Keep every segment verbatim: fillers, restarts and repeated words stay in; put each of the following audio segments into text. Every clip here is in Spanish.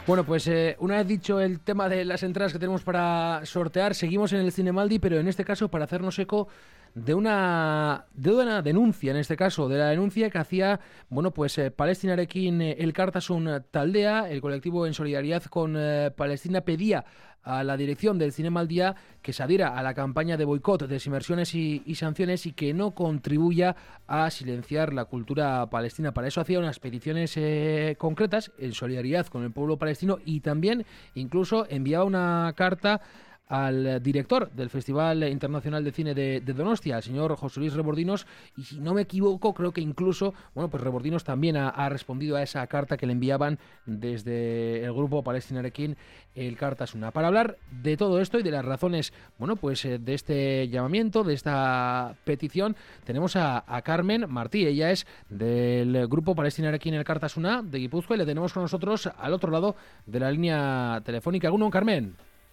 Bueno, pues eh, una vez dicho el tema de las entradas que tenemos para sortear, seguimos en el Cinemaldi, pero en este caso para hacernos eco de una de una denuncia, en este caso, de la denuncia que hacía, bueno, pues eh, Palestinarekin eh, Elkartasun Taldea, el colectivo en solidaridad con eh, Palestina, pedía a la dirección del Cinemaldia que se adhiera a la campaña de boicot, desinversiones y, y sanciones y que no contribuya a silenciar la cultura palestina. Para eso hacía unas peticiones eh, concretas en solidaridad con el pueblo palestino y también incluso enviaba una carta al director del Festival Internacional de Cine de, de Donostia, el señor José Luis Rebordinos, y si no me equivoco, creo que incluso, bueno, pues Rebordinos también ha, ha respondido a esa carta que le enviaban desde el grupo Palestinarekin Elkartasuna. Para hablar de todo esto y de las razones, bueno, pues de este llamamiento, de esta petición, tenemos a, a Carmen Martí. Ella es del grupo Palestinarekin Elkartasuna de Guipúzcoa y le tenemos con nosotros al otro lado de la línea telefónica. ¿Alguno, Carmen?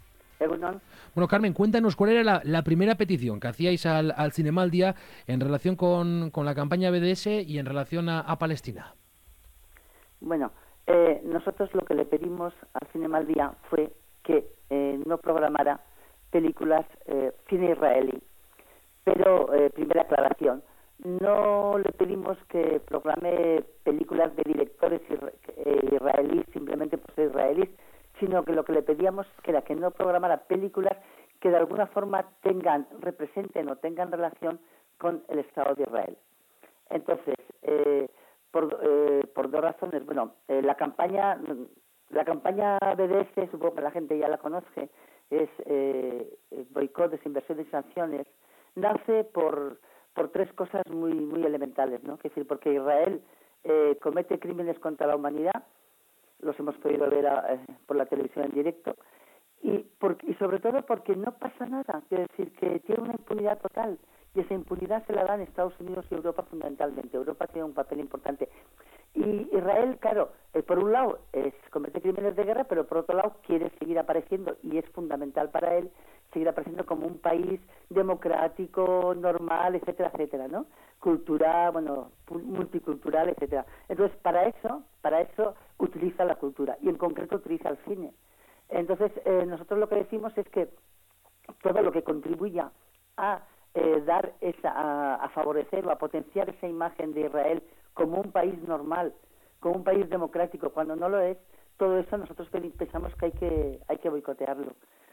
Bueno, Carmen, cuéntanos cuál era la, la primera petición que hacíais al, al Cinemaldia en relación con, con la campaña B D S y en relación a, a Palestina. Bueno, eh, nosotros lo que le pedimos al Cinemaldia fue que eh, no programara películas eh, cine israelí. Pero, eh, primera aclaración, no le pedimos que programe películas de directores isra eh, israelíes simplemente por ser israelíes, sino que lo que le pedíamos era que no programara películas que de alguna forma tengan, representen o tengan relación con el Estado de Israel. Entonces, eh, por, eh, por dos razones. Bueno, eh, la campaña la campaña B D S, supongo que la gente ya la conoce, es eh, boicot, desinversión y sanciones, nace por, por tres cosas muy, muy elementales, ¿no? Es decir, porque Israel eh, comete crímenes contra la humanidad, los hemos podido ver a, eh, por la televisión en directo, y, por, y sobre todo porque no pasa nada, quiere decir que tiene una impunidad total, y esa impunidad se la dan Estados Unidos y Europa fundamentalmente. Europa tiene un papel importante. Y Israel, claro, eh, por un lado es, comete crímenes de guerra, pero por otro lado quiere seguir apareciendo, y es fundamental para él seguir apareciendo como un país democrático, normal, etcétera, etcétera, ¿no? Cultural, bueno, multicultural, etcétera. Entonces, para eso, para eso utiliza la cultura, y en concreto utiliza el cine. Entonces, eh, nosotros lo que decimos es que todo lo que contribuya a eh, dar esa, a, a favorecer o a potenciar esa imagen de Israel como un país normal, como un país democrático, cuando no lo es, todo eso nosotros pensamos que hay que hay que boicotearlo.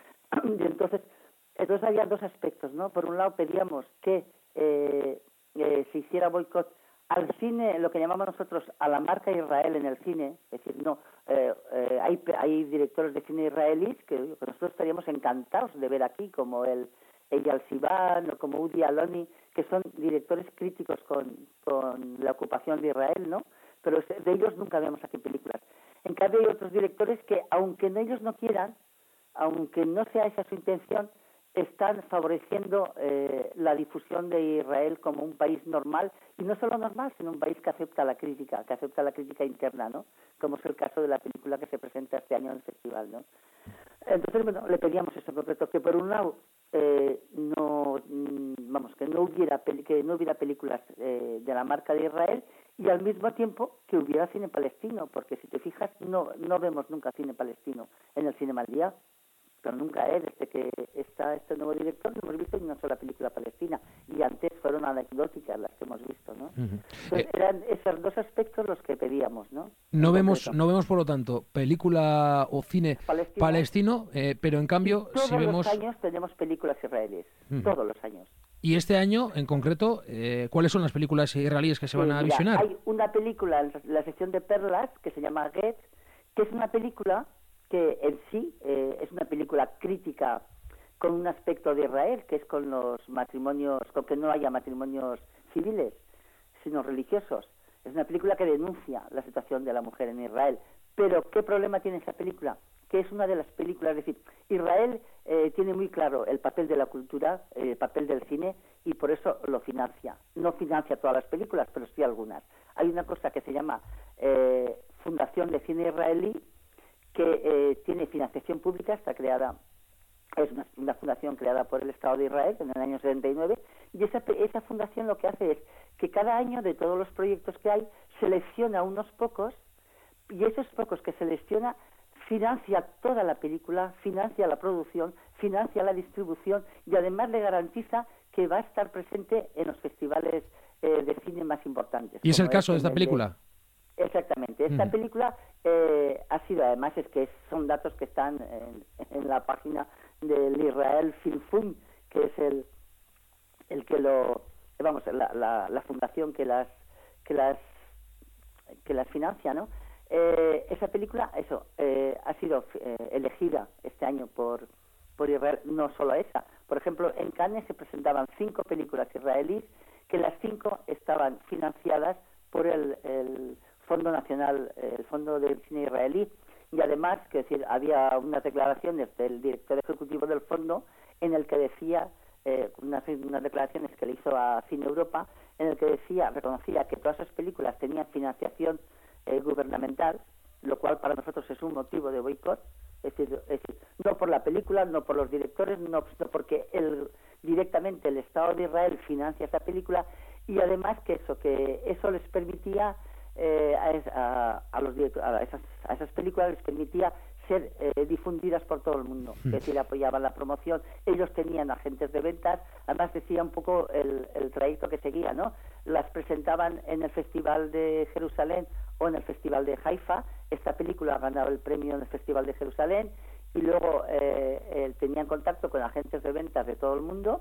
Y entonces, entonces había dos aspectos, ¿no? Por un lado pedíamos que eh, eh, se hiciera boicot al cine, lo que llamamos nosotros a la marca Israel en el cine, es decir, no, eh, eh, hay, hay directores de cine israelíes que, que nosotros estaríamos encantados de ver aquí, como el Eyal Sivan o como Udi Aloni, que son directores críticos con, con la ocupación de Israel, ¿no? Pero de ellos nunca vemos aquí películas. En cambio hay otros directores que, aunque ellos no quieran, aunque no sea esa su intención, están favoreciendo eh, la difusión de Israel como un país normal, y no solo normal, sino un país que acepta la crítica, que acepta la crítica interna, ¿no? Como es el caso de la película que se presenta este año en el festival, ¿no? Entonces, bueno, le pedíamos eso en concreto, que por un lado eh, no, vamos, que no hubiera peli que no hubiera películas eh, de la marca de Israel, y al mismo tiempo que hubiera cine palestino, porque si te fijas no no vemos nunca cine palestino en el Cinemaldia. Pero nunca, ¿eh? Desde que está este nuevo director no hemos visto ni una sola película palestina, y antes fueron anecdóticas las que hemos visto, ¿no? Uh-huh. Entonces, eh, eran esos dos aspectos los que pedíamos, ¿no? No en vemos, concreto. no vemos por lo tanto película o cine Palestina, palestino, eh, pero en cambio todos si vemos... los años tenemos películas israelíes, uh-huh. todos los años. Y este año, en concreto, eh, ¿cuáles son las películas israelíes que se van sí, a mira, visionar? Hay una película en la sección de Perlas que se llama Get, que es una película que en sí eh, es una película crítica con un aspecto de Israel, que es con los matrimonios, con que no haya matrimonios civiles, sino religiosos. Es una película que denuncia la situación de la mujer en Israel. Pero, ¿qué problema tiene esa película? Que es una de las películas, es decir, Israel eh, tiene muy claro el papel de la cultura, eh, el papel del cine, y por eso lo financia. No financia todas las películas, pero sí algunas. Hay una cosa que se llama eh, Fundación de Cine Israelí, que eh, tiene financiación pública, está creada, es una, una fundación creada por el Estado de Israel en el año setenta y nueve, y esa, esa fundación lo que hace es que cada año de todos los proyectos que hay, selecciona unos pocos, y esos pocos que selecciona financia toda la película, financia la producción, financia la distribución y además le garantiza que va a estar presente en los festivales eh, de cine más importantes. ¿Y es el caso de esta el película? De... Exactamente. Esta uh-huh. película eh, ha sido, además, es que son datos que están en, en la página del Israel Film Fund, que es el, el que lo, vamos, la, la, la fundación que las, que las, que las financia, ¿no? Eh, esa película, eso, eh, ha sido eh, elegida este año por, por Israel, no solo esa. Por ejemplo, en Cannes se presentaban cinco películas israelíes, que las cinco estaban financiadas por el, el Fondo Nacional, el Fondo del Cine Israelí, y además, que decir, había unas declaraciones del director ejecutivo del fondo en el que decía, eh, unas, unas declaraciones que le hizo a Cine Europa, en el que decía, reconocía que todas esas películas tenían financiación eh, gubernamental, lo cual para nosotros es un motivo de boicot, es decir, es decir, no por la película, no por los directores, no, no porque el, directamente el Estado de Israel financia esa película, y además que eso, que eso les permitía eh, a, a, los a, esas, a esas películas les permitía ser eh, difundidas por todo el mundo, es decir, apoyaban la promoción, ellos tenían agentes de ventas, además decía un poco el, el trayecto que seguía, ¿no? Las presentaban en el Festival de Jerusalén o en el Festival de Haifa. Esta película ganaba el premio en el Festival de Jerusalén y luego eh, eh, tenían contacto con agentes de ventas de todo el mundo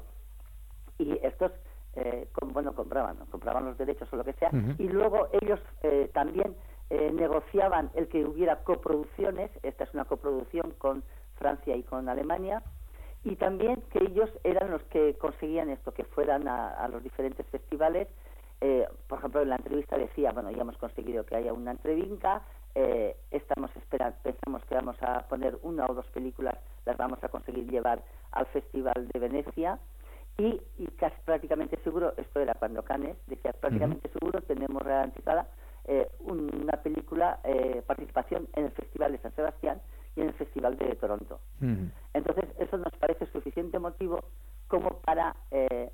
y estos eh, con, bueno compraban ¿no? compraban los derechos o lo que sea, uh-huh. y luego ellos eh, también eh, negociaban el que hubiera coproducciones. Esta es una coproducción con Francia y con Alemania, y también que ellos eran los que conseguían esto, que fueran a, a los diferentes festivales. Eh, por ejemplo, en la entrevista decía, bueno, ya hemos conseguido que haya una entrevinca, eh, estamos esperando, pensamos que vamos a poner una o dos películas, las vamos a conseguir llevar al Festival de Venecia, y, y casi prácticamente seguro, esto era cuando Cannes, decía, prácticamente uh-huh. seguro tenemos garantizada eh, una película, eh, participación en el Festival de San Sebastián y en el Festival de Toronto. Uh-huh. Entonces, eso nos parece suficiente motivo como para... Eh,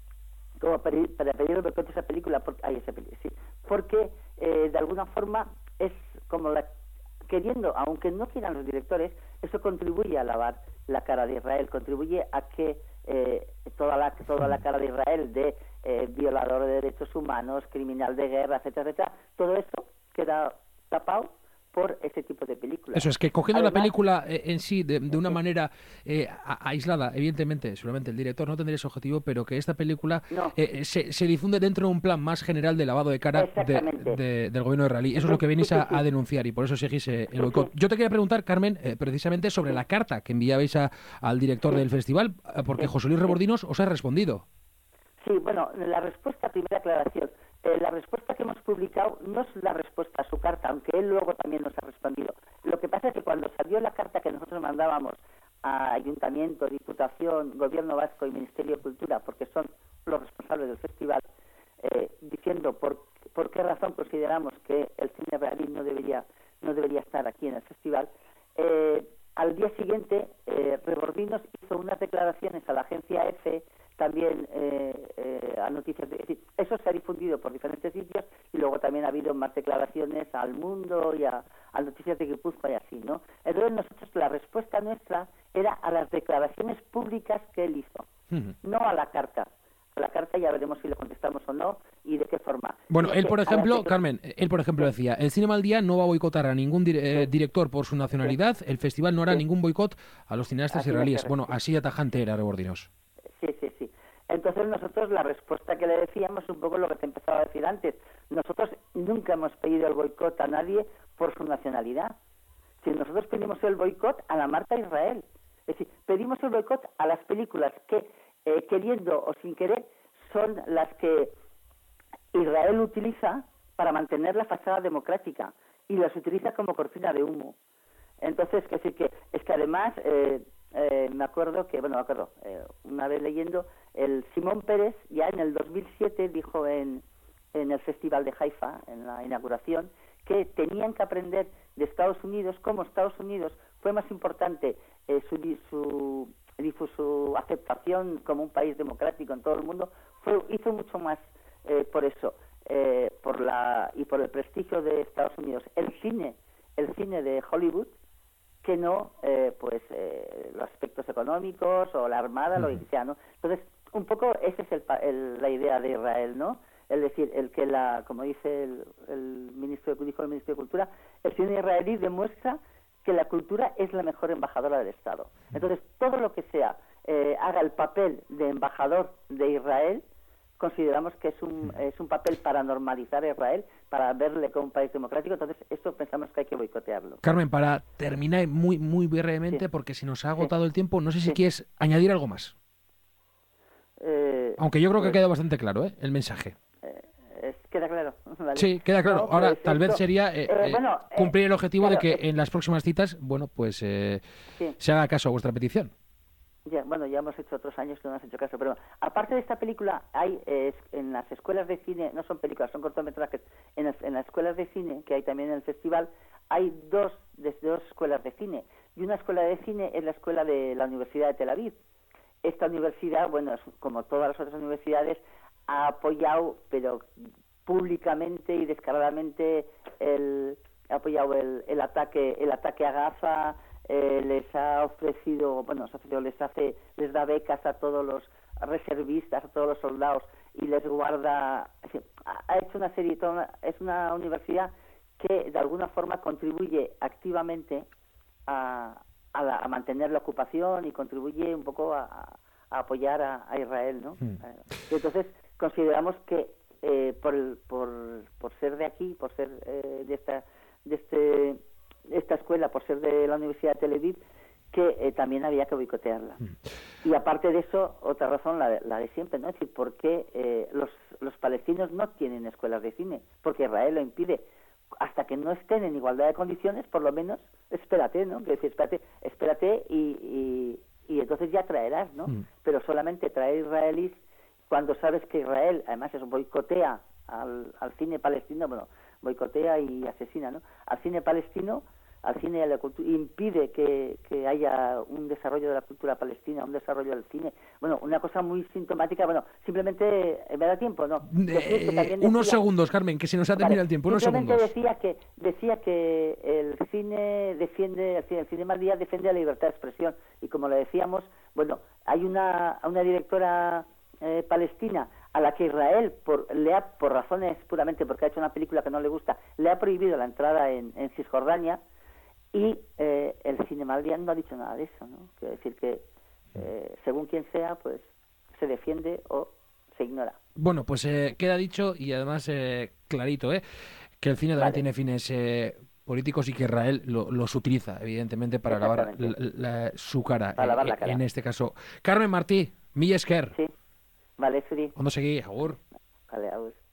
como para, para pedir el boicot de esa película, porque, ay, esa película, sí, porque eh, de alguna forma es como la queriendo, aunque no quieran los directores, eso contribuye a lavar la cara de Israel, contribuye a que eh, toda la toda la cara de Israel de eh, violador de derechos humanos, criminal de guerra, etcétera, etcétera, todo eso queda tapado por ese tipo de películas. Eso es, que cogiendo Además, la película eh, en sí de, de una manera eh, a, aislada, evidentemente, seguramente el director no tendría ese objetivo, pero que esta película no. eh, se, se difunde dentro de un plan más general de lavado de cara de, de, del gobierno israelí. Eso es lo que venís a, a denunciar y por eso exigís eh, el boicot. Yo te quería preguntar, Carmen, eh, precisamente sobre la carta que enviabais a, al director del festival, porque José Luis Rebordinos os ha respondido. Sí, bueno, la respuesta, primera aclaración, eh, la respuesta que hemos publicado no es la respuesta a su carta, aunque él luego también nos ha respondido. Lo que pasa es que cuando salió la carta que nosotros mandábamos a Ayuntamiento, Diputación, Gobierno Vasco y Ministerio de Cultura, porque son los responsables del festival, eh, diciendo por, por qué razón consideramos que el cine israelí no debería, no debería estar aquí en el festival, eh, al día siguiente eh, Rebordinos hizo unas declaraciones a la agencia EFE, también eh, eh, a noticias, de, es decir, eso se ha difundido por diferentes sitios y luego también ha habido más declaraciones al Mundo y a, a Noticias de Guipúzcoa y así, ¿no? Entonces nosotros, la respuesta nuestra era a las declaraciones públicas que él hizo, uh-huh. no a la carta. A la carta ya veremos si le contestamos o no y de qué forma. Bueno, y él por ejemplo, que... Carmen, él por ejemplo sí. decía, el Cinema al Día no va a boicotar a ningún di- eh, director por su nacionalidad, sí. el festival no hará sí. ningún boicot a los cineastas así israelíes. Bueno, así de tajante era Rebordinos. Sí, sí, sí. Entonces nosotros la respuesta que le decíamos, un poco lo que te empezaba a decir antes, nosotros nunca hemos pedido el boicot a nadie por su nacionalidad. Si nosotros pedimos el boicot a la marca Israel, es decir, pedimos el boicot a las películas que, eh, queriendo o sin querer, son las que Israel utiliza para mantener la fachada democrática y las utiliza como cortina de humo. Entonces, que sí que es que además eh, eh, me acuerdo que, bueno, me acuerdo, eh, una vez leyendo, el Simón Pérez ya en el dos mil siete dijo en, en el Festival de Haifa, en la inauguración, que tenían que aprender de Estados Unidos cómo Estados Unidos fue más importante eh, su, su, su aceptación como un país democrático en todo el mundo, fue, hizo mucho más eh, por eso, eh, por la y por el prestigio de Estados Unidos. El cine, el cine de Hollywood, que no eh, pues eh, los aspectos económicos o la armada, uh-huh. lo que sea, ¿no? Entonces, un poco esa es el, el, la idea de Israel, ¿no? Es decir, el que la, como dice el, el ministro de, dijo el ministro de Cultura, el cine israelí demuestra que la cultura es la mejor embajadora del Estado. Entonces, todo lo que sea eh, haga el papel de embajador de Israel, consideramos que es un, es un papel para normalizar a Israel, para verle como un país democrático. Entonces, esto pensamos que hay que boicotearlo. Carmen, para terminar muy muy brevemente, sí. porque si nos ha agotado sí. el tiempo, no sé si sí. quieres añadir algo más. Eh, Aunque yo creo que pues, ha quedado bastante claro, ¿eh? El mensaje. Eh, es, queda claro. Vale. Sí, queda claro. No, Ahora, pues tal esto, vez sería eh, eh, bueno, cumplir el objetivo claro, de que eh, en las próximas citas, bueno, pues eh, sí. se haga caso a vuestra petición. Ya, bueno, ya hemos hecho otros años que no hemos hecho caso, pero aparte de esta película, hay eh, en las escuelas de cine, no son películas, son cortometrajes, en las, en las escuelas de cine, que hay también en el festival, hay dos, desde dos escuelas de cine. Y una escuela de cine es la escuela de la Universidad de Tel Aviv. Esta universidad, bueno, como todas las otras universidades, ha apoyado, pero públicamente y descaradamente, el, ha apoyado el, el ataque el ataque a Gaza. Eh, les ha ofrecido, bueno, les hace, les da becas a todos los reservistas, a todos los soldados y les guarda, ha hecho una serie, toda una, es una universidad que de alguna forma contribuye activamente a, a, la, a mantener la ocupación y contribuye un poco a, a apoyar a, a Israel, ¿no? Mm. Y entonces consideramos que eh, por, el, por por ser de aquí, por ser eh, de esta de este esta escuela, por ser de la Universidad de Tel Aviv, que eh, también había que boicotearla. Mm. Y aparte de eso, otra razón, la de, la de siempre, ¿no? Es decir, ¿por qué eh, los, los palestinos no tienen escuelas de cine? Porque Israel lo impide. Hasta que no estén en igualdad de condiciones, por lo menos, espérate, ¿no? Que decir, espérate, espérate y, y, y entonces ya traerás, ¿no? Mm. Pero solamente traer israelíes cuando sabes que Israel, además, eso boicotea al, al cine palestino, bueno, boicotea y asesina, ¿no? Al cine palestino, al cine y a la cultura, impide que, que haya un desarrollo de la cultura palestina, un desarrollo del cine. Bueno, una cosa muy sintomática, bueno, simplemente, ¿me da tiempo? No. Eh, decía, unos segundos, Carmen, que se nos ha terminado vale, el tiempo, unos segundos. Decía que, decía que el cine defiende, el cine, el cine Maldía defiende la libertad de expresión, y como le decíamos, bueno, hay una, una directora eh, palestina a la que Israel, por, le ha, por razones puramente porque ha hecho una película que no le gusta, le ha prohibido la entrada en, en Cisjordania, y eh, el cine Maldía no ha dicho nada de eso, ¿no? Quiere decir que, eh, según quien sea, pues se defiende o se ignora. Bueno, pues eh, queda dicho y además eh, clarito, ¿eh? Que el cine también vale. tiene fines eh, políticos y que Israel lo, los utiliza, evidentemente, para lavar la, la, su cara, para eh, lavar la cara. En este caso. Carmen Martí, mila esker. Sí. Vale, Suri. Ondo segi, agur. Vale, agur.